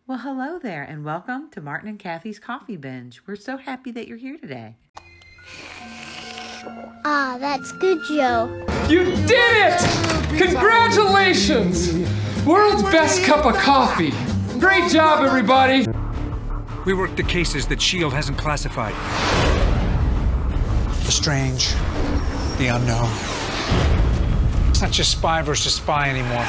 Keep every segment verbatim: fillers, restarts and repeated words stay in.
Well, hello there, and welcome to Martin and Kathy's Coffee Binge. We're so happy that you're here today. Ah, that's good, Joe. You did it! Congratulations! World's best cup of coffee. Great job, everybody. We worked the cases that S H I E L D hasn't classified. The strange, the unknown. It's not just spy versus spy anymore.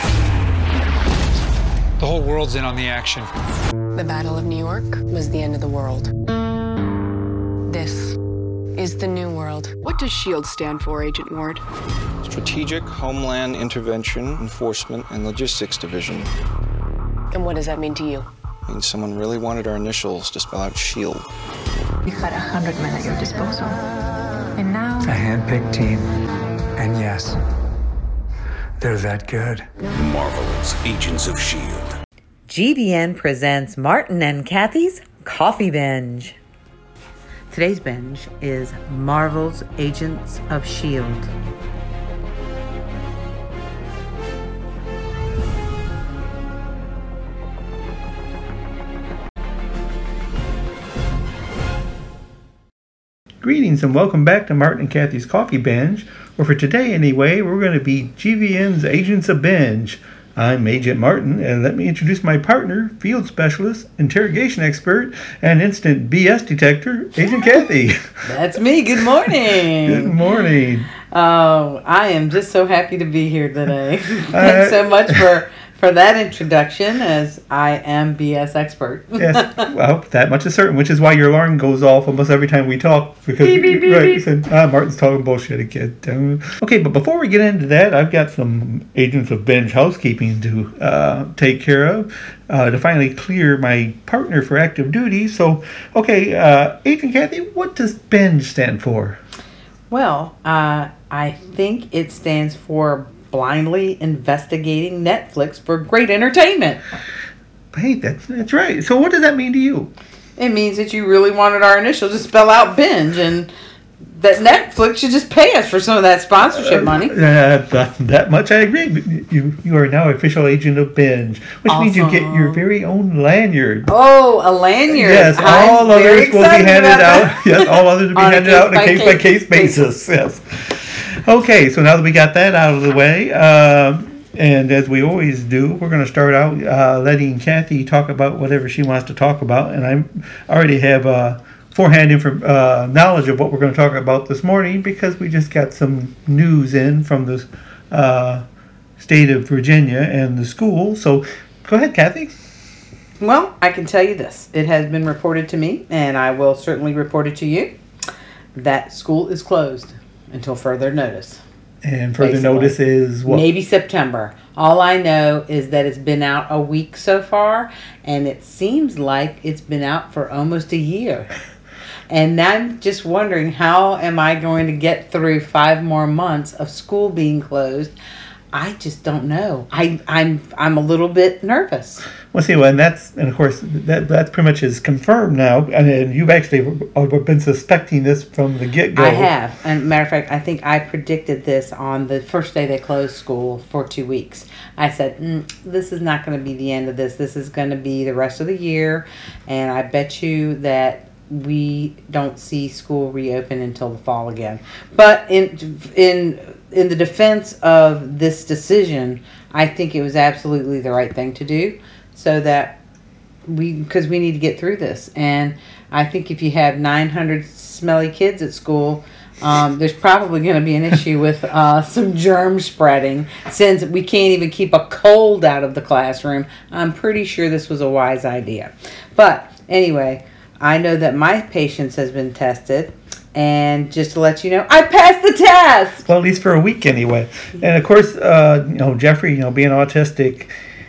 The whole world's in on the action. The Battle of New York was the end of the world. This is the new world. What does S H I E L D stand for, Agent Ward? Strategic Homeland Intervention, Enforcement, and Logistics Division. And what does that mean to you? I mean, someone really wanted our initials to spell out S H I E L D. You had a hundred men at your disposal. And now... A hand-picked team. And yes, they're that good. Marvel's Agents of S H I E L D. G V N presents Martin and Kathy's Coffee Binge. Today's binge is Marvel's Agents of S H I E L D. Greetings and welcome back to Martin and Kathy's Coffee Binge, where for today anyway, we're going to be G V N's Agents of Binge. I'm Agent Martin, and let me introduce my partner, field specialist, interrogation expert, and instant B S detector, Agent Kathy. That's me. Good morning. Good morning. Oh, I am just so happy to be here today. Thanks uh, so much for... For that introduction, as I am B S expert. Yes, well, that much is certain, which is why your alarm goes off almost every time we talk. Because, beep, beep, beep, right, beep. So, ah, Martin's talking bullshit again. Okay, but before we get into that, I've got some Agents of Binge housekeeping to uh, take care of uh, to finally clear my partner for active duty. So, okay, uh, Agent Kathy, what does Binge stand for? Well, uh, I think it stands for blindly investigating Netflix for great entertainment. Hey, that's that's right. So what does that mean to you? It means that you really wanted our initials to spell out binge, and that Netflix should just pay us for some of that sponsorship money. Uh, that, that much I agree. You you are now official agent of Binge, which awesome. means you get your very own lanyard. Oh, a lanyard! Yes, I'm all others will be handed out. Yes, all others will be on handed out on a case by case basis. Yes. Okay, so now that we got that out of the way, uh, and as we always do, we're going to start out uh, letting Kathy talk about whatever she wants to talk about, and I already have uh, forehand inf- uh, knowledge of what we're going to talk about this morning because we just got some news in from the uh, state of Virginia and the school. So go ahead, Kathy. Well, I can tell you this. It has been reported to me, and I will certainly report it to you, that school is closed until further notice. And further basically. notice is what? Maybe September. All I know is that it's been out a week so far, and it seems like it's been out for almost a year. And I'm just wondering, how am I going to get through five more months of school being closed? I just don't know. I, I'm I'm a little bit nervous. Well, see, well, and that's and of course that that pretty much is confirmed now, and, and you've actually been suspecting this from the get go. I have, and matter of fact, I think I predicted this on the first day they closed school for two weeks. I said, mm, "This is not going to be the end of this. This is going to be the rest of the year," and I bet you that we don't see school reopen until the fall again. But in in in the defense of this decision, I think it was absolutely the right thing to do, so that we because we need to get through this. And I think if you have nine hundred smelly kids at school, um, there's probably going to be an issue with uh, some germ spreading, since we can't even keep a cold out of the classroom. I'm pretty sure this was a wise idea. But anyway, I know that my patience has been tested, and just to let you know, I passed the test! Well, at least for a week anyway. And of course, uh, you know, Jeffrey, you know, being autistic,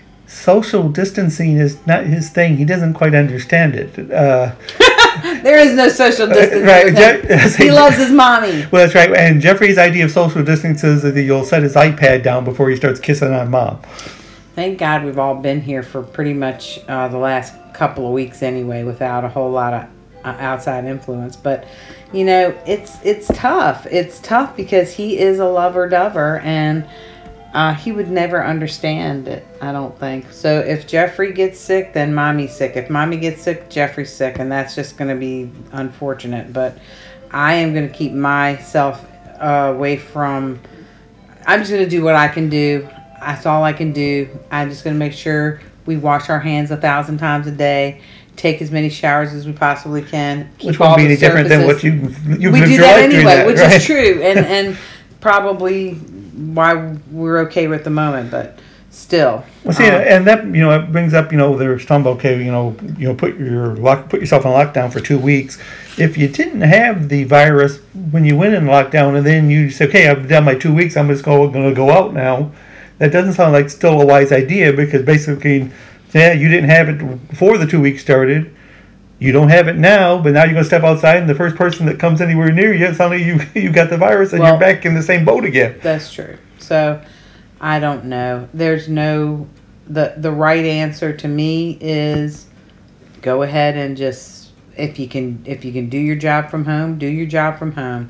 social distancing is not his thing. He doesn't quite understand it. Uh, there is no social distancing. Right. Je- he loves his mommy. Well, that's right. And Jeffrey's idea of social distance is that you'll set his iPad down before he starts kissing on mom. Thank God we've all been here for pretty much uh, the last couple of weeks anyway, without a whole lot of uh, outside influence. But you know, it's it's tough. It's tough because he is a lover dover, and Uh, he would never understand it, I don't think. So if Jeffrey gets sick, then mommy's sick. If mommy gets sick, Jeffrey's sick. And that's just going to be unfortunate. But I am going to keep myself uh, away from... I'm just going to do what I can do. That's all I can do. I'm just going to make sure we wash our hands a thousand times a day. Take as many showers as we possibly can. Keep Which won't all be the any different than what surfaces. you you've We lived do your that life doing anyway, that, which right? is true. And, and probably... why we're okay with the moment, but still. Well, see, um, and that, you know, it brings up, you know, there's some, okay, you know, you know, put your lock, put yourself in lockdown for two weeks. If you didn't have the virus when you went in lockdown, and then you say, okay, I've done my two weeks, I'm just going to go out now. That doesn't sound like still a wise idea, because basically, yeah, you didn't have it before the two weeks started. You don't have it now, but now you're going to step outside, and the first person that comes anywhere near you, suddenly you you got the virus, and well, you're back in the same boat again. That's true. So, I don't know. There's no the the right answer to me is go ahead and just if you can if you can do your job from home, do your job from home.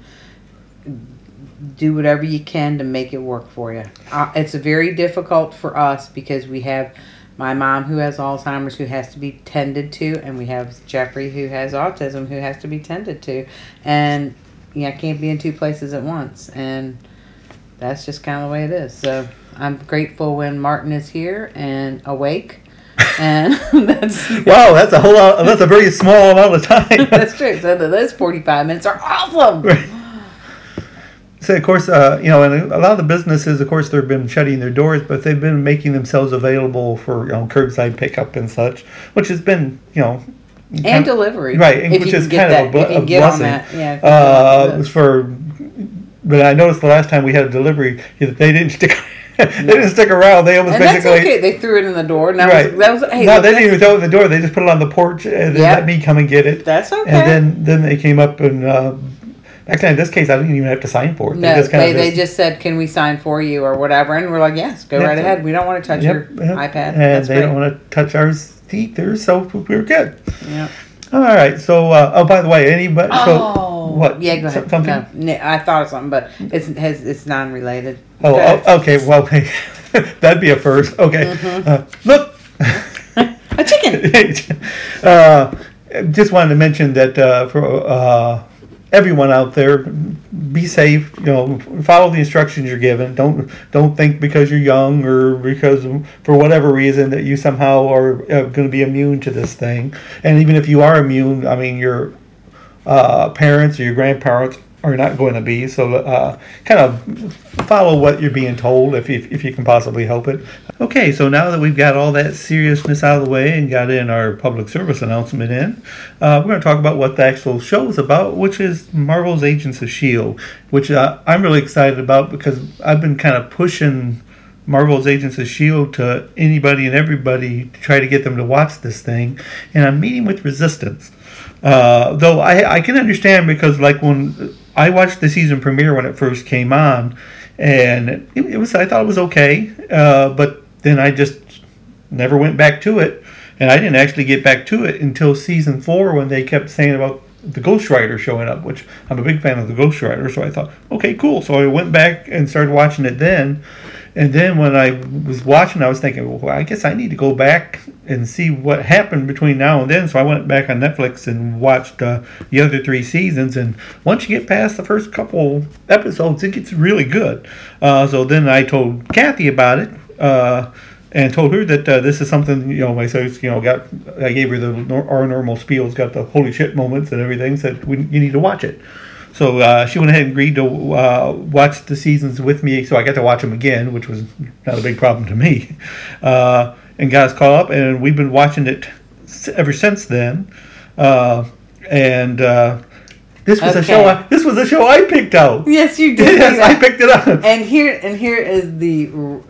Do whatever you can to make it work for you. Uh, it's very difficult for us because we have my mom who has Alzheimer's who has to be tended to, and we have Jeffrey who has autism who has to be tended to, and yeah, I can't be in two places at once, and that's just kind of the way it is. So I'm grateful when Martin is here and awake, and that's wow, that's a whole lot. That's a very small amount of time. That's true. So those forty-five minutes are awesome. Right. So, of course, uh, you know, and a lot of the businesses, of course, they've been shutting their doors, but they've been making themselves available for, you know, curbside pickup and such, which has been, you know... And kind of, delivery. Right, if which you is can kind get of that, a, if bl- you a get on blessing. that, yeah. Uh, for, but I noticed the last time we had a delivery, they didn't stick... they didn't stick around. They almost and basically... that's okay. They threw it in the door. And that right. was, that was, hey, no, look, they didn't even throw it in the door. They just put it on the porch and yep. let me come and get it. That's okay. And then, then they came up and... Uh, Actually, in this case, I didn't even have to sign for it. No, they just, kind they, of they just, just said, can we sign for you or whatever? And we're like, yes, go Yep. right ahead. We don't want to touch Yep, your yep. iPad. And That's they great. don't want to touch ours either, so we were good. Yeah. All right. So, uh, oh, by the way, anybody? Oh, so, what? Yeah, go ahead. Something? No, I thought of something, but it's has, it's non-related. Oh, Go ahead. oh, okay. Well, that'd be a first. Okay. Mm-hmm. Uh, look. A chicken. uh, just wanted to mention that uh, for uh, everyone out there, be safe. You know, follow the instructions you're given. Don't don't think because you're young or because of, for whatever reason that you somehow are uh, going to be immune to this thing. And even if you are immune, I mean, your uh, parents or your grandparents are not going to be. So uh, kind of follow what you're being told if you, if you can possibly help it. Okay, so now that we've got all that seriousness out of the way and got in our public service announcement in, uh, we're going to talk about what the actual show is about, which is Marvel's Agents of S H I E L D, which uh, I'm really excited about because I've been kind of pushing Marvel's Agents of S H I E L D to anybody and everybody to try to get them to watch this thing, and I'm meeting with resistance. Uh, though I, I can understand because like when I watched the season premiere when it first came on, and it, it was I thought it was okay, uh, but then I just never went back to it, and I didn't actually get back to it until season four when they kept saying about the Ghost Rider showing up, which I'm a big fan of the Ghost Rider, so I thought, okay, cool. So I went back and started watching it then. And then when I was watching, I was thinking, well, I guess I need to go back and see what happened between now and then. So I went back on Netflix and watched uh, the other three seasons. And once you get past the first couple episodes, it gets really good. Uh, so then I told Kathy about it uh, and told her that uh, this is something, you know, I said, you know, got I gave her the our normal spiel. It's got the holy shit moments and everything. Said we, you need to watch it. So uh, she went ahead and agreed to uh, watch the seasons with me, so I got to watch them again, which was not a big problem to me. Uh, and got us caught up, and we've been watching it ever since then. Uh, and uh, this was Okay. a show. I, this was a show I picked out. Yes, you did. Yes, I picked it up. And here and here is the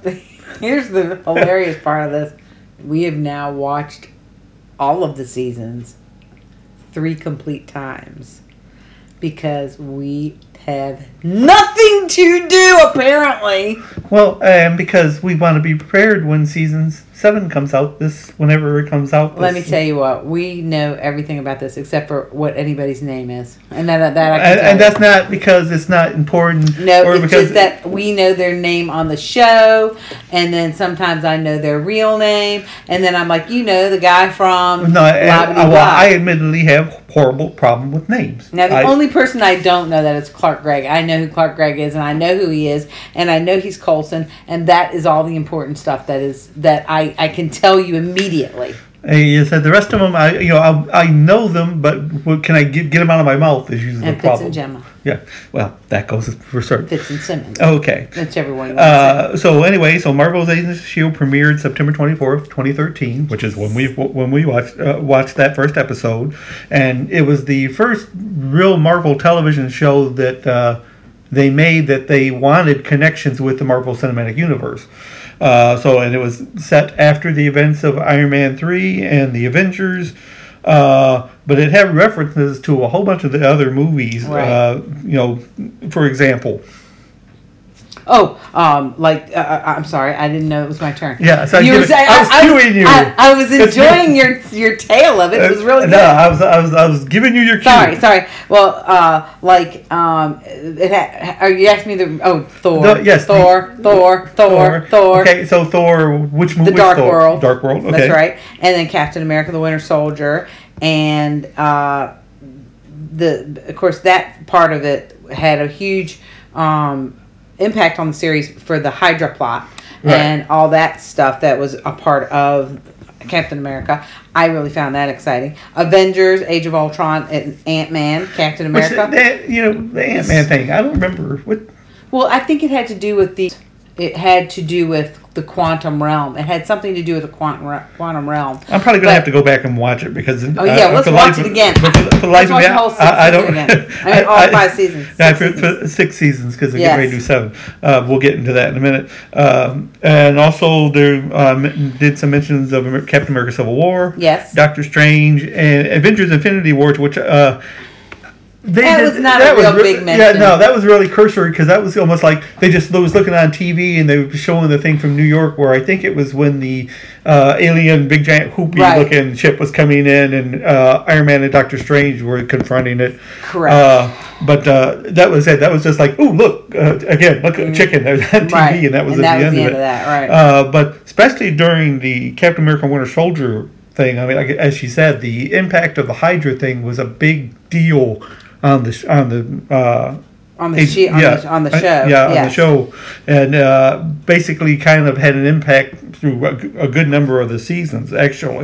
here's the hilarious part of this. We have now watched all of the seasons three complete times because we have nothing to do, apparently. Well, and because we want to be prepared when season seven comes out, this whenever it comes out. Let this, me tell you what, we know everything about this except for what anybody's name is, and that that I can and, tell and you. that's not because it's not important. No, or it's because just that we know their name on the show, and then sometimes I know their real name, and then I'm like, you know, the guy from No, and, blah, blah, I, well, blah. I admittedly have horrible problem with names. Now, the I, only person I don't know that is Clark Gregg. I know who Clark Gregg is, and I know who he is, and I know he's Coulson, and that is all the important stuff that is that I, I can tell you immediately. You said the rest of them, I you know, I, I know them, but what can I get, get them out of my mouth is usually And the Fitz problem. and Gemma. Yeah, well, that goes for certain. Fitz and Simmons. Okay. Whichever one you want Uh, so anyway, so Marvel's Agents of S H I E L D premiered September twenty-fourth, twenty thirteen, which is when we when we watched uh, watched that first episode, and it was the first real Marvel television show that uh, they made that they wanted connections with the Marvel Cinematic Universe. Uh, so and it was set after the events of Iron Man three and the Avengers. Uh, but it had references to a whole bunch of the other movies. Right. Uh, you know, for example. Oh, um, like uh, I'm sorry, I didn't know it was my turn. Yeah, so you I were was saying I was I, cueing you. I, I was It's enjoying me. your your tale of it. It was really no, good. I was I was I was giving you your cue. Sorry, sorry. Well, uh, like um, it had. Are you asking me the? Oh, Thor. No, yes, Thor, the- Thor, Thor, Thor. Okay, so Thor, which movie? The Dark Thor? World. Dark World. Okay, That's right. And then Captain America: The Winter Soldier, and uh, the of course that part of it had a huge um, impact on the series for the Hydra plot Right. and all that stuff that was a part of Captain America. I really found that exciting. Avengers: Age of Ultron, and Ant-Man, Captain Which, America. that, you know, the Ant-Man thing. I don't remember what. Well, I think it had to do with the. It had to do with the quantum realm. It had something to do with the quantum re- quantum realm. I'm probably gonna But- have to go back and watch it because. Oh yeah, uh, let's for watch life it of- again. For, for the life Let's of watch me, the whole six I, I don't. season again. I mean, all five seasons. Yeah, Six for, seasons. for six seasons because we Yes. get ready to do seven. Uh, we'll get into that in a minute. Um, and also, there um, did some mentions of Amer- Captain America: Civil War. Yes. Doctor Strange and Avengers: Infinity Wars, which. Uh, They That did- was not that a real re- big Yeah, mention. no, that was really cursory because that was almost like they just they was looking on T V and they were showing the thing from New York where I think it was when the uh, alien big giant hoopy Right. looking ship was coming in and uh, Iron Man and Doctor Strange were confronting it. Correct. Uh, but uh, that was it. That was just like, oh look, uh, again, look at chicken. There's on T V, Right. and that was And at that the was end the of end it. of that, right. Uh, but especially during the Captain America: Winter Soldier thing, I mean, like, as she said, the impact of the Hydra thing was a big deal on the sh- on the uh, On the it- she- on the- on the uh, show, yeah, on the yes. show, and uh, basically kind of had an impact through a, g- a good number of the seasons, actually.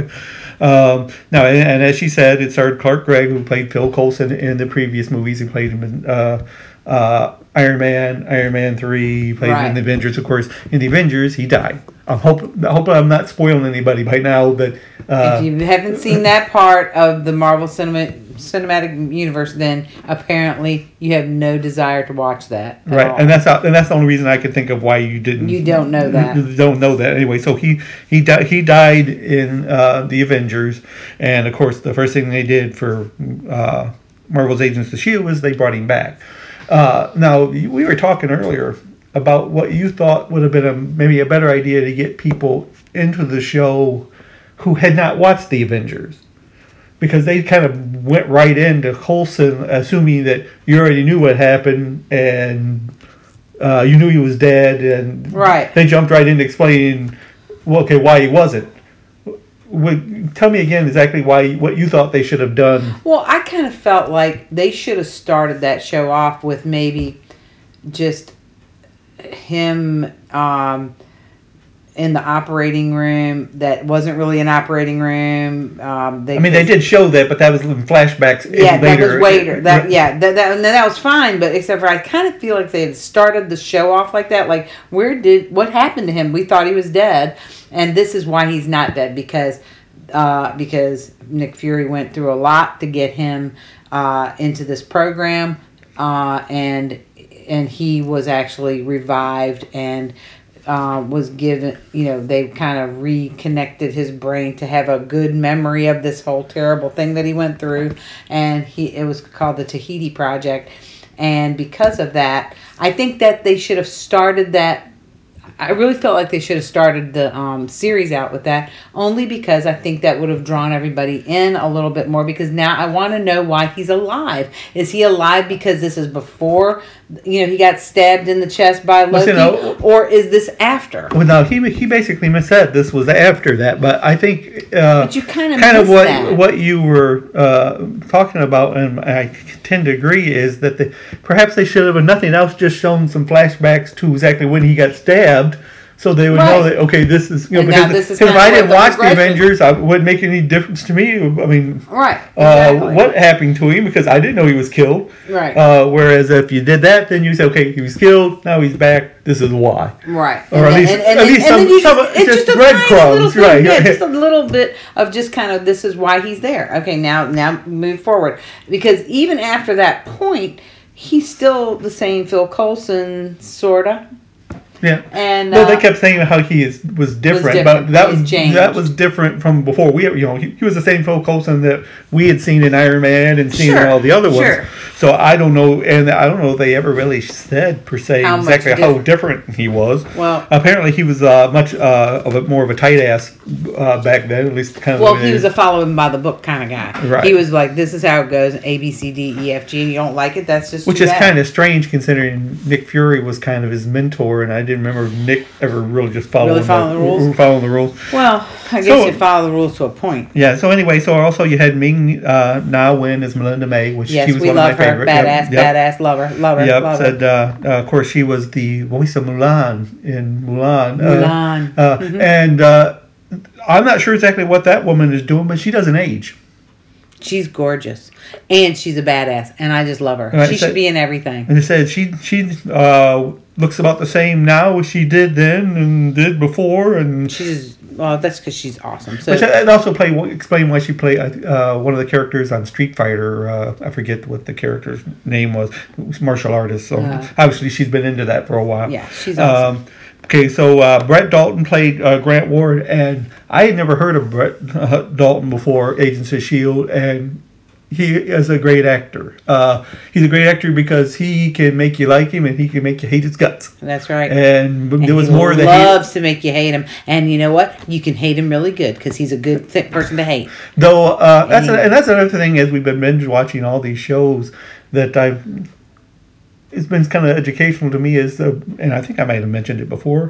Um, now, and, and as she said, it starred Clark Gregg, who played Phil Coulson in the previous movies. He played him in uh, uh, Iron Man, Iron Man three. He played him in Right. the Avengers, of course. In the Avengers, he died. I hope I hope I'm not spoiling anybody by now, but uh, If you haven't seen that part of the Marvel cinema, cinematic universe, then apparently you have no desire to watch that. at right, all. and that's how, and that's the only reason I can think of why you didn't. You don't know that. Don't know that anyway. So he he died. He died in uh, the Avengers, and of course the first thing they did for uh, Marvel's Agents of S H I E L D was they brought him back. Uh, now we were talking earlier about what you thought would have been a, maybe a better idea to get people into the show who had not watched the Avengers. Because they kind of went right into Coulson, assuming that you already knew what happened and uh, you knew he was dead, and Right. they jumped right into explaining, well, okay, why he wasn't. Would, tell me again exactly why what you thought they should have done. Well, I kind of felt like they should have started that show off with maybe just him um, in the operating room that wasn't really an operating room. Um, they I mean, they did show that, but that was in flashbacks. Yeah, that later. was later. That yeah, that that, and that was fine. But except for I kind of feel like they had started the show off like that. Like, where did what happened to him? We thought he was dead, and this is why he's not dead because uh, because Nick Fury went through a lot to get him uh, into this program, uh, and and he was actually revived and. Um, was given, you know, they kind of reconnected his brain to have a good memory of this whole terrible thing that he went through, and he it was called the Tahiti Project, And because of that, I think that they should have started that. I really felt like they should have started the um, series out with that, only because I think that would have drawn everybody in a little bit more, because now I want to know why he's alive. Is he alive because this is before, you know, he got stabbed in the chest by Loki, Well, you know, or is this after? Well, no, he he basically said this was after that, but I think uh, But you kind of kind of missed what that. what you were uh, talking about, and I tend to agree, is that the, perhaps they should have, if nothing else, just shown some flashbacks to exactly when he got stabbed. So they would know Right. that, okay, this is, you know, And now because, this is because if kinda I what didn't the watch the progression- Avengers, I, it wouldn't make any difference to me. I mean, Right. uh, Exactly. what happened to him, because I didn't know he was killed. Right. Uh, whereas if you did that, then you say, okay, he was killed, now he's back, this is why. Right. Or at then- least- and, at and, least and then some- you some- just, it's just just a breadcrumbs, tiny little thing. right, Yeah, right. just a little bit of just kind of, this is why he's there. Okay, now now move forward. Because even after that point, he's still the same Phil Coulson, sorta. Yeah. And No, uh, they kept saying how he is was different, different. but that He's was changed. that was different from before. We, you know, he, he was the same Phil Coulson that we had seen in Iron Man and seen in Sure, all the other ones. sure. So I don't know, and I don't know if they ever really said per se How much exactly diff- how different he was. Well- apparently he was uh, much uh, of a more of a tight ass uh, back then, at least kind of. well, the way he they- was a following by the book kind of guy. Right. He was like, this is how it goes, A, B, C, D, E, F, G, and you don't like it, that's just Which too is bad. kind of strange considering Nick Fury was kind of his mentor, and I didn't remember Nick ever really just following, Really following the rules? Following the rules. Well, I guess So- you follow the rules to a point. Yeah. So anyway, so also you had Ming uh, Na Wen as Melinda May, which Yes, she was we one love of my her. favorite. Badass, Yep, yep. badass, love her, love her, Yep. love Said, her. uh, uh, of course, she was the voice of Mulan in Mulan. Mulan. Uh, uh, Mhm. And uh, I'm not sure exactly what that woman is doing, but she doesn't age. She's gorgeous, and she's a badass, and I just love her. Right, she so- should be in everything. And they said she she uh, looks about the same now as she did then and did before, and She's well, that's because she's awesome. So which and also play explain why she played uh, one of the characters on Street Fighter. Uh, I forget what the character's name was. It was martial artist. So Uh. obviously she's been into that for a while. yeah, she's awesome. Um, okay, so uh, Brett Dalton played uh, Grant Ward, and I had never heard of Brett uh, Dalton before Agents of S H I E L D, and he is a great actor. Uh, he's a great actor because he can make you like him, and he can make you hate his guts. That's right. And, And there was he more that he loves to make you hate him, and you know what? You can hate him really good because he's a good th- person to hate. Though uh, that's And- a, and that's another thing as we've been binge watching all these shows that I've it's been kind of educational to me is the and I think I might have mentioned it before.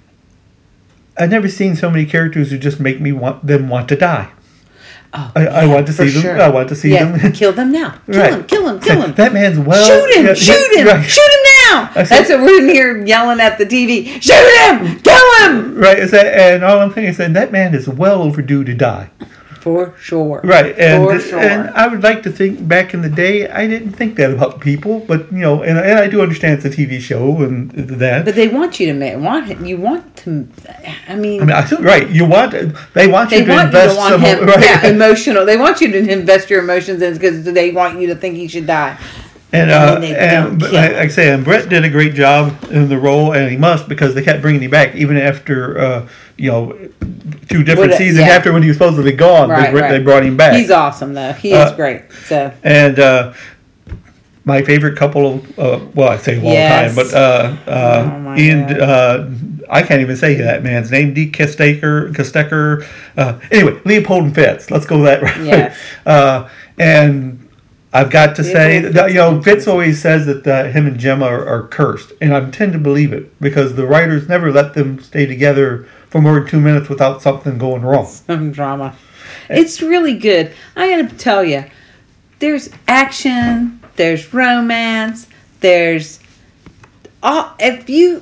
I've never seen so many characters who just make me want them want to die. Oh, I, I yeah, want to for see them. sure. I want to see yeah, them. kill them now. Kill Right. him. Kill him. Kill him. That man's well. shoot him! yeah, shoot him! right. Shoot him now! I said- That's what we're in here yelling at the T V. Shoot him! Kill him! Right. Is that, and all I'm saying is that that man is well overdue to die. For sure. Right, and For sure. and I would like to think back in the day I didn't think that about people, but you know, and, and I do understand it's a T V show and that. But they want you to make want him. You want to. I mean, I mean, I think right. You want they want they you to want you invest to want some him. right. Yeah, emotional. They want you to invest your emotions in because they want you to think he should die. And, And uh, then they and don't but kill like him. I say, and Brett did a great job in the role, and he must because they kept bringing him back even after uh, you know two different What a- seasons yeah. after when he was supposedly gone. Right, they, right. they brought him back. He's awesome though. He Uh, is great. So And uh, my favorite couple of, uh, well, I say of all Yes. time, but uh, uh, Oh, my Ian, God. uh, I can't even say that man's name, D. Kesteker, Kesteker. Uh, anyway, Leopold and Fitz. Let's go that route. Yes. uh, and I've got to say, Leopold, that, you know, Fitz, Fitz always says that uh, him and Gemma are, are cursed, and I tend to believe it because the writers never let them stay together for more than two minutes without something going wrong. some drama. It's really good. I gotta tell you, there's action, there's romance, there's all. If you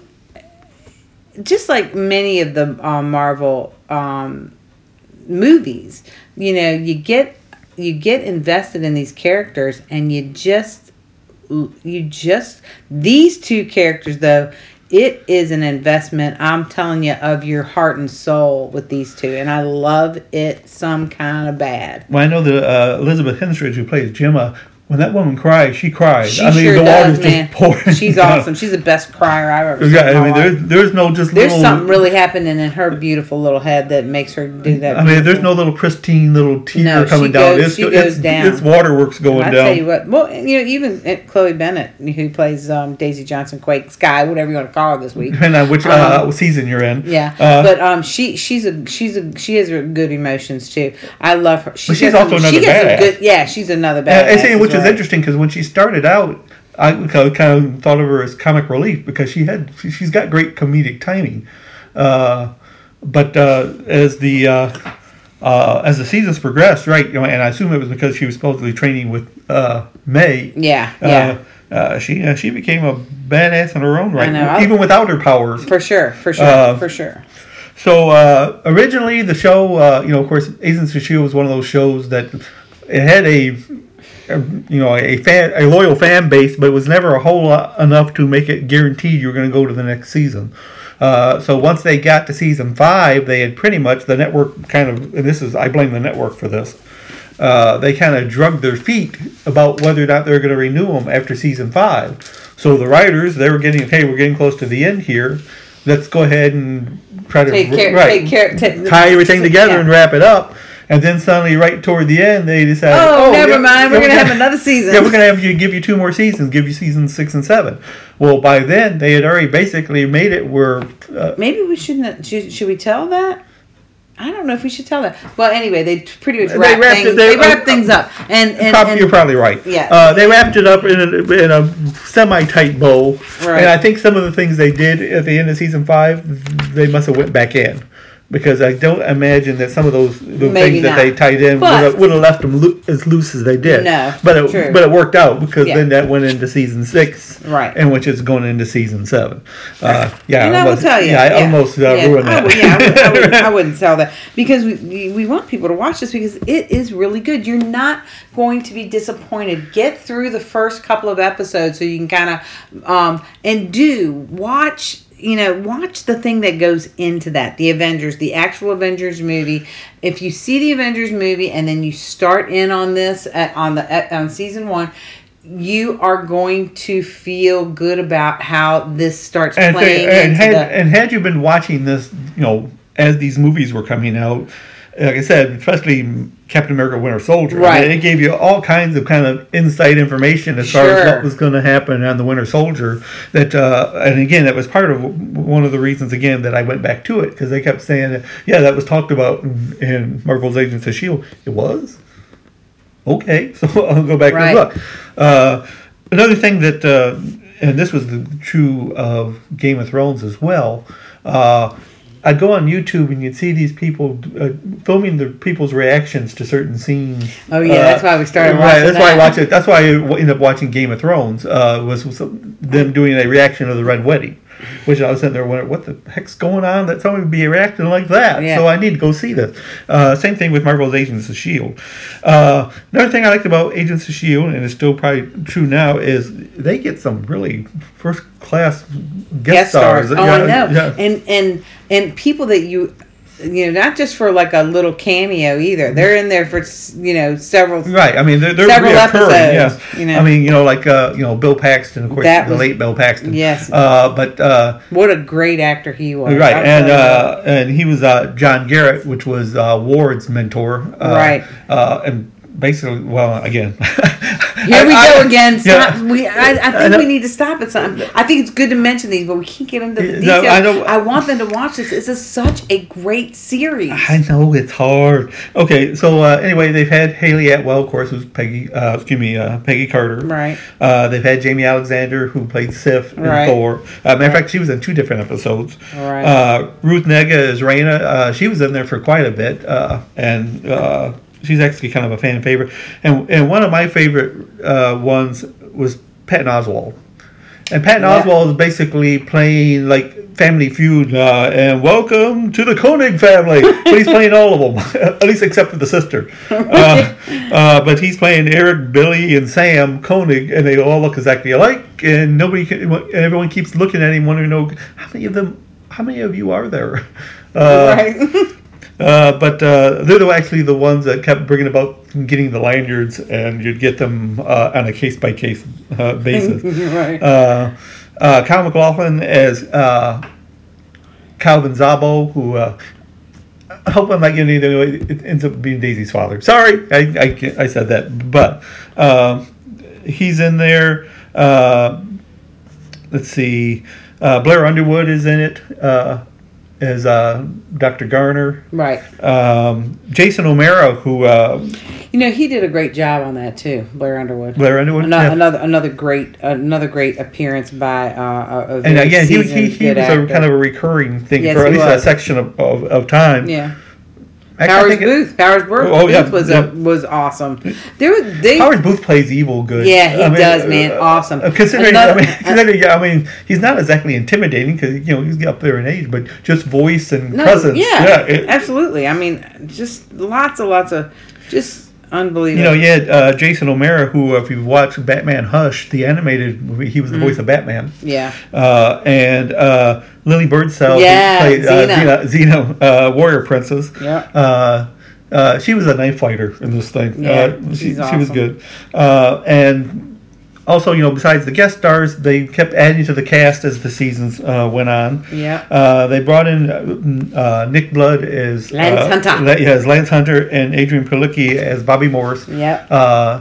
just like many of the um, Marvel um, movies, you know, you get you get invested in these characters, and you just you just these two characters though. It is an investment, I'm telling you, of your heart and soul with these two. And I love it some kind of bad. Well, I know that uh, Elizabeth Henstridge, who plays Gemma, when that woman cries, she cries. She I mean, sure the does, water's man. just pouring. She's down. awesome. She's the best crier I've ever seen. Yeah, in I my mean, life. there's there's no just There's little, something really happening in her beautiful little head that makes her do that. I mean, there's beautiful- no little pristine little tear No, coming she down. goes- it's, she it's, goes down. It's waterworks going I down. tell you what. Well, you know, even uh, Chloe Bennett, who plays um, Daisy Johnson, Quake, Sky, whatever you want to call her this week. Depending on which uh, Um, season you're in. Yeah, Uh, but um, she she's a she's a she has good emotions too. I love her. She But she's gets also a- another she gets a badass. good, yeah, she's another And, badass. and see, which as is well. interesting because when she started out, I kind of thought of her as comic relief because she had she, she's got great comedic timing. Uh, but uh, as the uh, uh, as the seasons progressed, right, you know, and I assume it was because she was supposedly training with uh, May. Yeah, uh, yeah. Uh, she uh, she became a badass in her own right, I know. even without her powers. For sure, for sure, Uh, for sure. So uh, originally, the show, uh, you know, of course, Agents of S H I E L D was one of those shows that it had a, a you know, a fan, a loyal fan base, but it was never a whole lot enough to make it guaranteed you're going to go to the next season. Uh, so once they got to season five, they had pretty much the network kind of, and this is I blame the network for this. Uh, they kind of drugged their feet about whether or not they're going to renew them after season five. So the writers, they were getting, okay, we're getting close to the end here. Let's go ahead and try to Take care, right, take care, ta- tie everything together yeah. and wrap it up. And then suddenly, right toward the end, they decided, Oh, never yeah, mind. We're yeah, gonna have another season. Yeah, we're gonna have you give you two more seasons. Give you seasons six and seven. Well, by then they had already basically made it where. Uh, Maybe we shouldn't. Should, should we tell that? I don't know if we should tell that. Well, anyway, they t- pretty much They wrap wrapped things. it- they- They, wrap uh, things up, and and, Prob- and you're probably right. Yeah. Uh, they wrapped it up in a, in a semi-tight bow, Right. and I think some of the things they did at the end of season five, they must have went back in, because I don't imagine that some of those the Maybe things that not. they tied in would But- have, would have left them loo- as loose as they did. No, but it, true. but it worked out because Yeah. then that went into season six, Right. and which is going into season seven. Uh, yeah, And I will almost, tell you. yeah, I yeah, almost uh, yeah, ruined I that. would, yeah, I, would, I, wouldn't, I wouldn't tell that because we we want people to watch this because it is really good. You're not going to be disappointed. Get through the first couple of episodes so you can kind of um, and do watch. You know, watch the thing that goes into that. The Avengers, the actual Avengers movie. If you see the Avengers movie and then you start in on this at, on the at, on season one, you are going to feel good about how this starts and, playing and into had the. and had you been watching this, you know, as these movies were coming out, like I said, especially Captain America: Winter Soldier, Right. I mean, it gave you all kinds of kind of inside information as far as Sure. what was going to happen on the Winter Soldier. That uh, and again, that was part of one of the reasons again that I went back to it, because they kept saying, that, yeah, that was talked about in, in Marvel's Agents of S H I E L D. It was. Okay, so I'll go back Right. and look. Uh, another thing that, uh, and this was the, true of Game of Thrones as well. Uh, I'd go on YouTube and you'd see these people uh, filming the people's reactions to certain scenes. Oh, yeah, Uh, that's why we started right, watching That's why I that. watched it. That's why I ended up watching Game of Thrones. Uh, was, was them doing a reaction of the Red Wedding, which I was sitting there wondering, what the heck's going on that someone would be reacting like that? Yeah. So I need to go see this. Uh, same thing with Marvel's Agents of S H I E L D. Uh, another thing I liked about Agents of S H I E L D, and it's still probably true now, is they get some really first class guest, guest stars. stars. Oh, Yeah, I know. yeah. And and and people that you, you know, not just for like a little cameo either. They're in there for you know several. Right. I mean, they're, they're Several reoccurring. episodes, Yeah. you know. I mean, you know, like uh, you know, Bill Paxton, of course, That the was- late Bill Paxton. Yes. Uh, but uh, What a great actor he was. right, I'll and tell you uh, and he was uh, John Garrett, which was uh, Ward's mentor. Uh, Right. Uh, and basically, well, again. Here we I- go I- again. Stop. yeah. We, I, I I think know. we need to stop at something. I think it's good to mention these, but we can't get into the No, details. I know- I want them to watch this. This is such a great series. I know it's hard. Okay, so uh, anyway, they've had Haley Atwell, of course, who's Peggy. Uh, excuse me, uh, Peggy Carter. Right. Uh, they've had Jamie Alexander, who played Sif in Right. Thor. Uh, matter of fact, she was in two different episodes. Right. Uh, Ruth Negga is Raina. Uh, she was in there for quite a bit, uh, and uh, she's actually kind of a fan favorite. And and one of my favorite uh, ones was Patton Oswalt. And Patton Yeah. Oswalt is basically playing like Family Feud uh, and Welcome to the Koenig family. But he's playing all of them, at least except for the sister. Uh, uh, but he's playing Eric, Billy, and Sam Koenig, and they all look exactly alike. And nobody, can, and everyone keeps looking at him, wanting to know how many of them, how many of you are there? Uh, Right. Uh, but uh, they're the- actually the ones that kept bringing about getting the lanyards, and you'd get them uh, on a case by case basis. Right. Uh, uh, Kyle MacLachlan as uh, Calvin Zabo, who uh, I hope I'm not getting anything away. It ends up being Daisy's father. Sorry, I I, can't- I said that, but um, he's in there. Uh, let's see, uh, Blair Underwood is in it uh, as uh, Doctor Garner. Right. Um, Jason O'Mara, who uh, You know, he did a great job on that too, Blair Underwood. Blair Underwood, Another yeah. another, another great another great appearance by uh, a, a and very again, he was seasoned, he, he good was actor. a kind of a recurring thing Yes, for at he least a was. section of, of, of time. Yeah. I- I Powers think it- Booth. Powers Booth, Oh, yeah, Booth was yeah. a, was awesome. There was they. Howard Booth plays evil good. Yeah, he I mean, does, man. uh, Awesome. uh, Considering, Another- I mean, considering, I mean, he's not exactly intimidating because you know he's up there in age, but just voice and No, presence. yeah, it- absolutely. I mean, just lots and lots of just unbelievable. you know, you had uh, Jason O'Mara, who, if you watch Batman Hush, the animated movie, he was the Mm-hmm. voice of Batman. Yeah. Uh, and uh, Lily Birdsell, Yeah, who played uh, Xena. Xena, Xena uh, Warrior Princess. Yeah. Uh, uh, she was a knife fighter in this thing. Yeah, uh, she, she's she was awesome. good. Uh, and also, you know, besides the guest stars, they kept adding to the cast as the seasons uh, went on. Yeah. Uh, they brought in uh, uh, Nick Blood as Lance uh, Hunter. La- yeah, as Lance Hunter, and Adrian Palicki as Bobby Morse. Yep. Uh,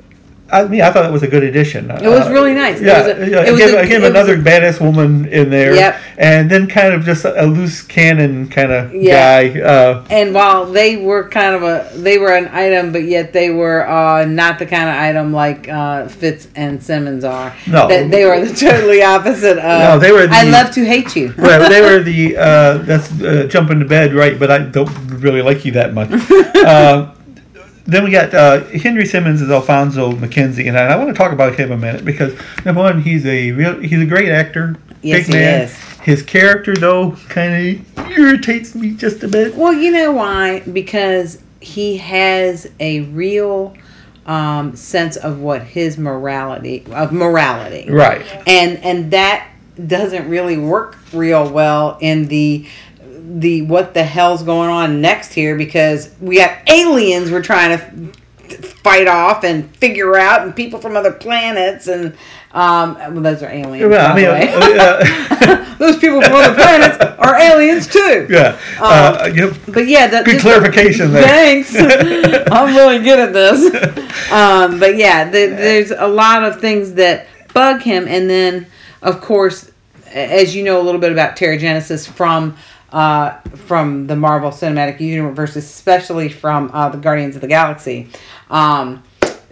I mean, I thought it was a good addition. It was Uh, really nice. It Yeah, was a- yeah. it was Give, a- give it was another a- badass woman in there. Yep. And then kind of just a, a loose cannon kind of Yeah. guy. Uh, And while they were kind of a, they were an item, but yet they were uh, not the kind of item like uh, Fitz and Simmons are. No. That they were the totally opposite of. No, they were I the- love to hate you. right, they were the uh, that's uh, jump into bed, right? But I don't really like you that much. uh, then we got uh, Henry Simmons as Alfonso McKenzie, and I, I want to talk about him a minute because number one, he's a real he's a great actor, Yes, big he man. is. His character though kind of irritates me just a bit. Well, you know why? Because he has a real um, sense of what his morality of morality, Right. And and that doesn't really work real well in the the what the hell's going on next here, because we got aliens we're trying to f- fight off and figure out, and people from other planets, and um, well, those are aliens. Well, by I mean, the way. uh, uh, Those people from other planets are aliens too. yeah. Uh, yep. But yeah, that, Good just- clarification there. Thanks. I'm really good at this. Um, but yeah, the, there's a lot of things that bug him, and then of course, as you know a little bit about Terrigenesis from uh, from the Marvel Cinematic Universe, especially from uh, the Guardians of the Galaxy. Um,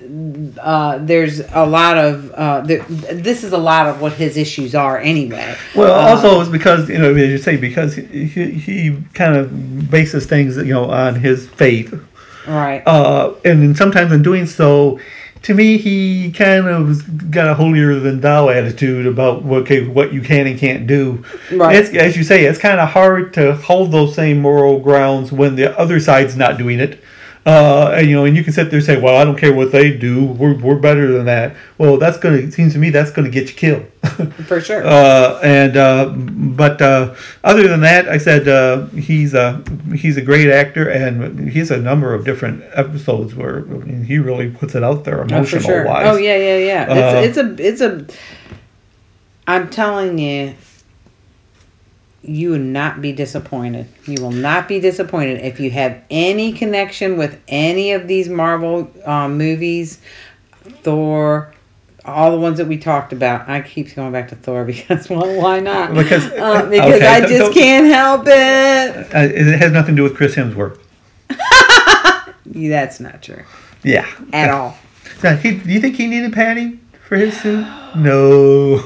uh, there's a lot of uh, there, this is a lot of what his issues are anyway. Well, Uh, also it's because you know, as you say, because he, he, he kind of bases things, you know, on his faith, right. uh, and then sometimes in doing so, to me, he kind of got a holier than thou attitude about okay, what you can and can't do. Right. It's, as you say, it's kind of hard to hold those same moral grounds when the other side's not doing it. Uh, and, you know, and you can sit there and say, "Well, I don't care what they do. We're we're better than that." Well, that's gonna it seems to me that's gonna get you killed. For sure. Uh, and uh, but uh, other than that, I said uh, he's a he's a great actor, and he has a number of different episodes where I mean, he really puts it out there Oh, for emotional sure. wise. Oh yeah, yeah, yeah. Uh, it's, it's a, it's a. I'm telling you, you will not be disappointed. You will not be disappointed if you have any connection with any of these Marvel um, movies, Thor, all the ones that we talked about. I keep going back to Thor because, well, why not? Because- uh, because okay, I don't- just don't- can't help it. Uh, it has nothing to do with Chris Hemsworth. That's not true Yeah. at all. Now, he, do you think he needed padding for his suit? No.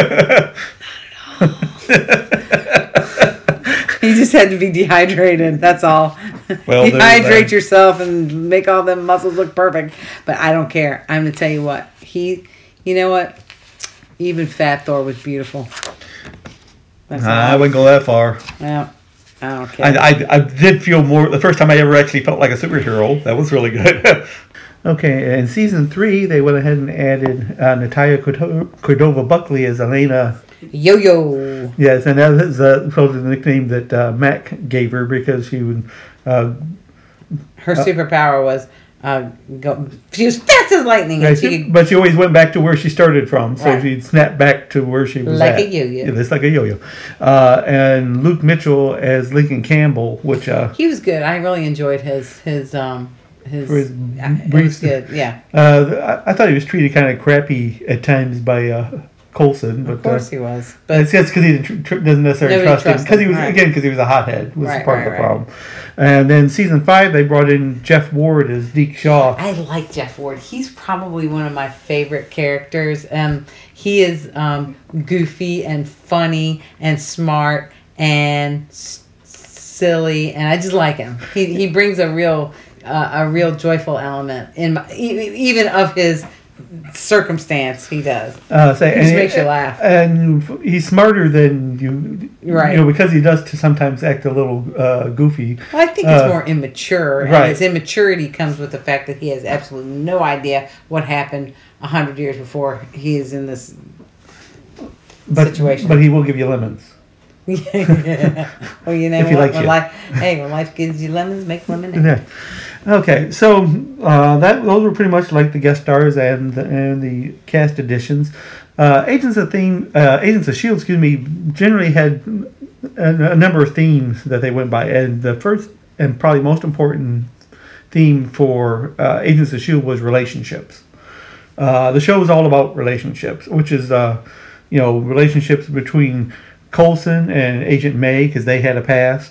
You just had to be dehydrated. That's all. Well, there's Dehydrate that. yourself and make all them muscles look perfect. But I don't care. I'm gonna tell you what. He, you know what? Even Fat Thor was beautiful. That's all. I wouldn't go that far. Well, I don't care. I, I, I did feel more the first time I ever actually felt like a superhero. That was really good. Okay, in season three, they went ahead and added uh, Natalia Cordova Buckley as Elena. Yo yo. Yes, and that is uh, sort of the nickname that uh, Mac gave her because she would Uh, Her superpower was uh, go. She was fast as lightning, and right, she she- could, but she always went back to where she started from, so Right. she'd snap back to where she was Like at. a yo-yo. Yeah, just like a yo-yo. Uh, and Luke Mitchell as Lincoln Campbell, which uh, he was good. I really enjoyed his his um his. For his yeah, it brief- was good. Yeah, uh, I, I thought he was treated kind of crappy at times by uh, Coulson, but of course uh, he was. But But it's because he didn't tr- tr- doesn't necessarily Nobody trust him trusts because he him, was right. again because he was a hothead was Right, part right, of the right. problem. And then season five they brought in Jeff Ward as Deke Shaw. I like Jeff Ward. He's probably one of my favorite characters. Um, he is um, goofy and funny and smart and s- silly, and I just like him. He he brings a real uh, a real joyful element in my, e- even of his circumstance. He does. Uh, say, He just makes you laugh. And he's smarter than you, Right. You know, because he does to sometimes act a little uh, goofy. Well, I think it's Uh, more immature, and right. his immaturity comes with the fact that he has absolutely no idea what happened a hundred years before he is in this but, situation. But he will give you lemons. Yeah. Well, you know If he what? likes When you. life, hey, when life gives you lemons, make lemonade. Yeah. Okay, so uh, that those were pretty much like the guest stars and the, and the cast additions. Uh, Agents of theme, uh, Agents of Shield, excuse me, generally had a, a number of themes that they went by, and the first and probably most important theme for uh, Agents of Shield was relationships. Uh, the show is all about relationships, which is uh, you know relationships between Coulson and Agent May because they had a past.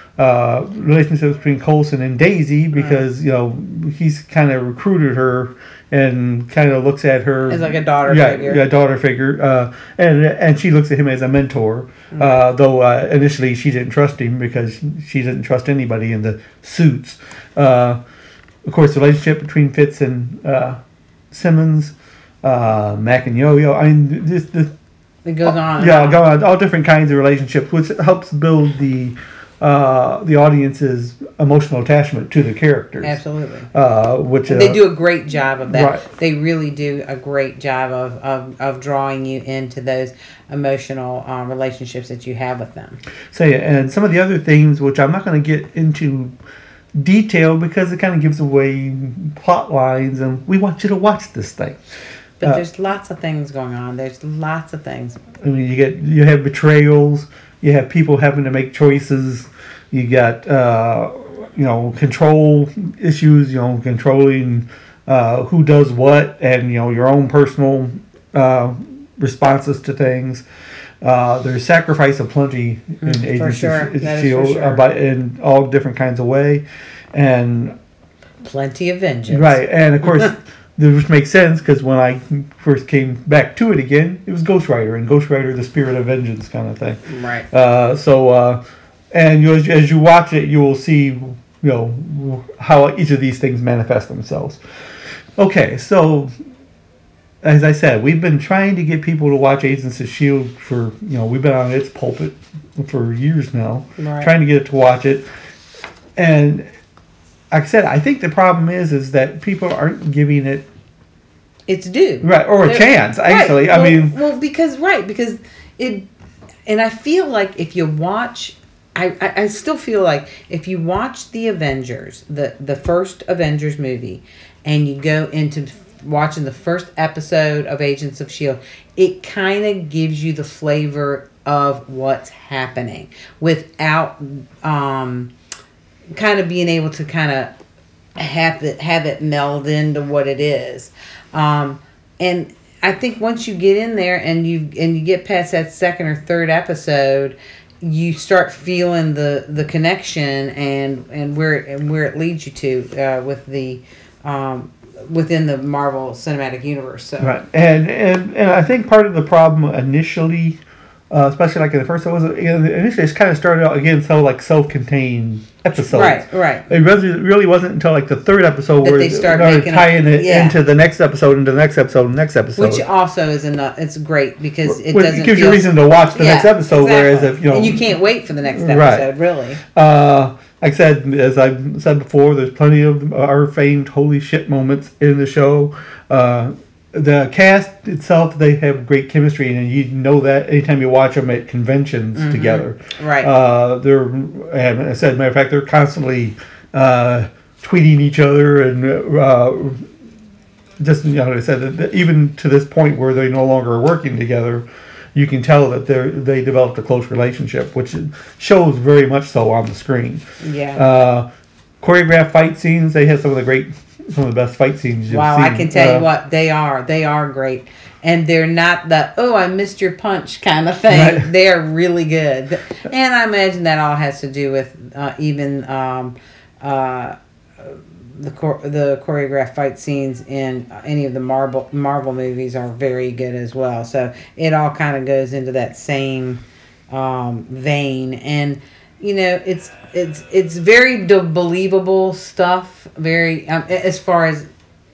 Uh, relationships between Coulson and Daisy because you know he's kind of recruited her and kind of looks at her As like a daughter yeah, figure. yeah, daughter figure, uh, and and she looks at him as a mentor. Uh, though uh, initially she didn't trust him because she didn't trust anybody in the suits. Uh, of course, the relationship between Fitz and uh, Simmons, uh, Mac and Yo-Yo. I mean, this, this It goes on. and yeah, on. go on, all different kinds of relationships, which helps build the uh, the audience's emotional attachment to the characters. Absolutely. Uh, which uh, They do a great job of that. Right. They really do a great job of, of, of drawing you into those emotional um, relationships that you have with them. say, and some of the other themes, which I'm not going to get into detail because it kind of gives away plot lines, and we want you to watch this thing. But Uh, there's lots of things going on. There's lots of things. I mean, you get you have betrayals, you have people having to make choices, you got uh, you know control issues, you know controlling uh, who does what, and you know your own personal uh, responses to things. Uh, there's sacrifice aplenty in Mm, for Agents sure. of That is Shield for sure. uh, but in all different kinds of way, and Plenty of vengeance. right, and of course. Which makes sense because when I first came back to it again, it was Ghost Rider and Ghost Rider: The Spirit of Vengeance kind of thing. Right. Uh, so, uh, and you, as, as you watch it, you will see, you know, how each of these things manifest themselves. Okay, so as I said, we've been trying to get people to watch Agents of Shield for, you know, we've been on its pulpit for years now, Right. trying to get it to watch it, and. Like I said, I think the problem is is that people aren't giving it It's due. right or a They're- chance. Actually, right. I Well- mean, well, because right, because it, and I feel like if you watch, I, I, I still feel like if you watch the Avengers, the the first Avengers movie, and you go into watching the first episode of Agents of Shield, it kind of gives you the flavor of what's happening without um, kind of being able to kind of have it have it meld into what it is. Um, and I think once you get in there and you and you get past that second or third episode, you start feeling the, the connection and, and where and where it leads you to uh, with the um, within the Marvel Cinematic Universe. So right, and, and and I think part of the problem initially, uh, especially like in the first episode, you know, initially it's kind of started out again so like self-contained episodes. Right, right. It really, really wasn't until like the third episode That where they they start started making a- tying it yeah. into the next episode, into the next episode, and the next episode. which also is enough. It's great because it Which doesn't gives feel, you a reason to watch the Yeah, next episode. Whereas exactly. if you know, and you can't wait for the next Right. episode, really. Uh, like I said, as I've said before, there's plenty of our famed holy shit moments in the show. Uh, the cast itself, they have great chemistry, and you know that anytime you watch them at conventions Mhm. together. Right. Uh, they're, and I said, matter of fact, they're constantly uh, tweeting each other, and uh, just, you know, like I said, that even to this point where they no longer are working together, you can tell that they they developed a close relationship, which shows very much so on the screen. Yeah. Uh, choreographed fight scenes, they have some of the great, some of the best fight scenes you've Wow, seen. I can tell Uh, you what, they are. They are great. And they're not the, oh, I missed your punch kind of thing. Right. They are really good. And I imagine that all has to do with uh, even um, uh, the chor- the choreographed fight scenes in any of the Marvel Marvel movies are very good as well. So it all kind of goes into that same um, vein. And you know, it's it's it's very de- believable stuff. Very um, as far as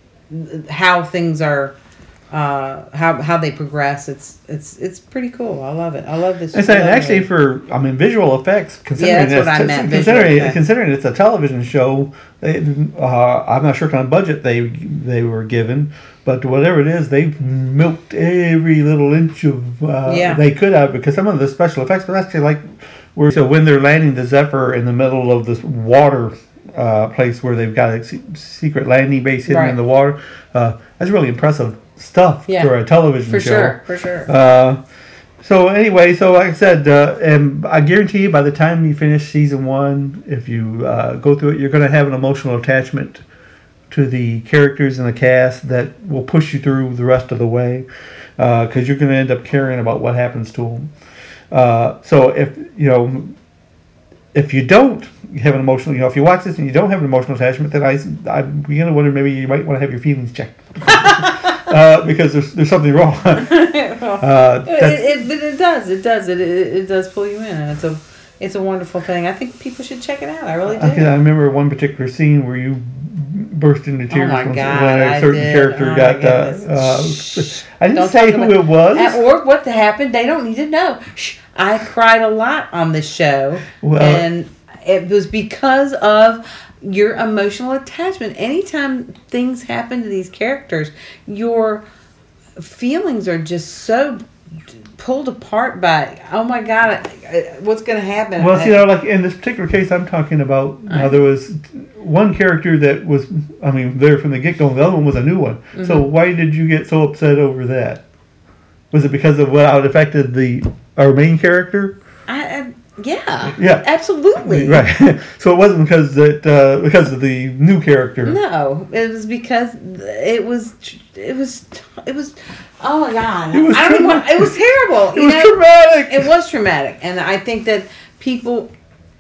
how things are, uh, how how they progress. It's it's it's pretty cool. I love it. I love this. I said I love actually it. for I mean visual effects. Considering Yeah, that's what it's- I meant, Considering visual effects. considering it's a television show, they, uh, I'm not sure what kind of budget they they were given, but whatever it is, they've milked every little inch of uh, Yeah. they could have, because some of the special effects, but actually like where so when they're landing the Zephyr in the middle of this water uh, place where they've got a se- secret landing base hidden Right. in the water, uh, that's really impressive stuff Yeah. for a television For show. sure, for sure. Uh, so anyway, so like I said, uh, and I guarantee you by the time you finish season one, if you uh, go through it, you're going to have an emotional attachment to the characters and the cast that will push you through the rest of the way, because you're going to end up caring about what happens to them. Uh, so if you know, if you don't have an emotional, you know, if you watch this and you don't have an emotional attachment, then I, I'm beginning to wonder maybe you might want to have your feelings checked. Uh, because there's there's something wrong. uh, it, that's- it, but it does. It does. It, it it does pull you in, and it's a it's a wonderful thing. I think people should check it out. I really do. I, can, I remember one particular scene where you burst into tears my when, God, when a I certain did. character Oh my got. Uh, goodness. uh, I didn't Don't say talk who about- it was. Uh, or what happened. They don't need to know. Shh. I cried a lot on this show, Well- and it was because of your emotional attachment. Anytime things happen to these characters, your feelings are just so pulled apart by, oh my God, what's going to happen? Well, see, you know, like in this particular case I'm talking about, you know, there was one character that was, I mean, there from the get-go, the other one was a new one. Mm-hmm. So why did you get so upset over that? Was it because of how it affected the our main character? I, I, yeah, Yeah. absolutely. Right. So it wasn't because that uh, because of the new character. No, it was because it was it was it was oh my God, It was I don't even tra- want, it was terrible. It you was know? traumatic. It was traumatic, and I think that people,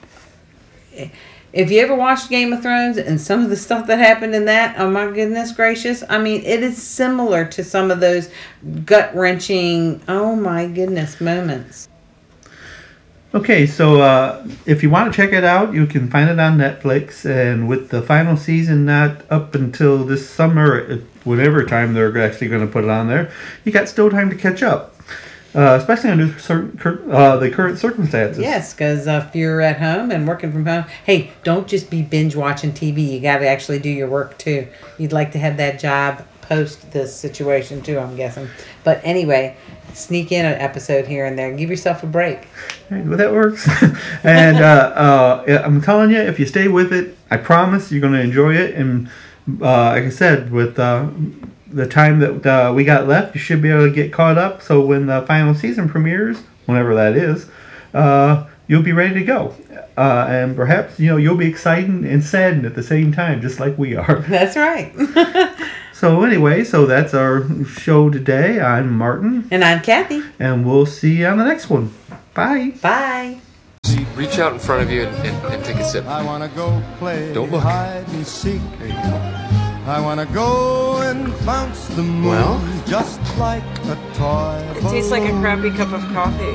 if you ever watched Game of Thrones and some of the stuff that happened in that, oh my goodness gracious, I mean, it is similar to some of those gut wrenching, oh my goodness moments. Okay, so uh, if you want to check it out, you can find it on Netflix. And with the final season not up until this summer, at whatever time they're actually going to put it on there, you got still time to catch up, uh, especially under certain, cur- uh, the current circumstances. Yes, because uh, if you're at home and working from home, hey, don't just be binge watching T V. You got to actually do your work too. You'd like to have that job post this situation too, I'm guessing. But anyway, sneak in an episode here and there. Give yourself a break. Right, well, that works. And uh, uh, I'm telling you, if you stay with it, I promise you're going to enjoy it. And uh, like I said, with uh, the time that uh, we got left, you should be able to get caught up. So when the final season premieres, whenever that is, uh, you'll be ready to go. Uh, and perhaps, you know, you'll be excited and saddened at the same time, just like we are. That's right. So anyway, so that's our show today. I'm Martin. And I'm Kathy. And we'll see you on the next one. Bye. Bye. Reach out in front of you and, and, and take a sip. I wanna go play Don't look. hide and seek. I wanna go and bounce the moon Well? just like a toy. It tastes like a crappy cup of coffee.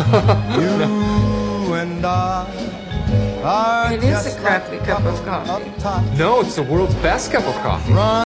You and I are It is just a crappy like cup of coffee. uptight. No, it's the world's best cup of coffee. Run